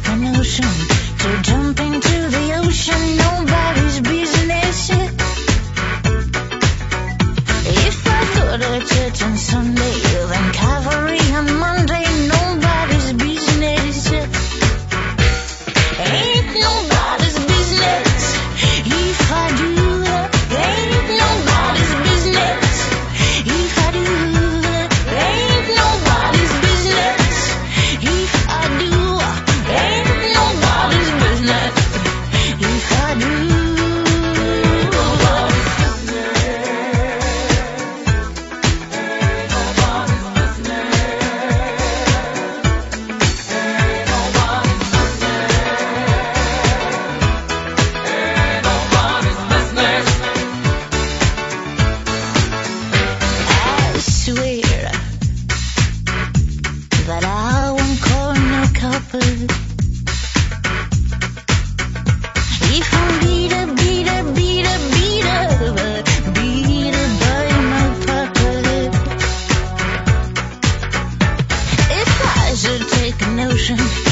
take a notion to jump into the ocean, nobody's business. If I go to church on Sunday, then cavalry on Monday, nobody's business. Ain't nobody's business. If I do, ain't nobody's business. If I do, ain't nobody's business. If I do, ain't nobody's business. If I do. But I won't call no couple. If I'm beat up by my papa. If I should take a notion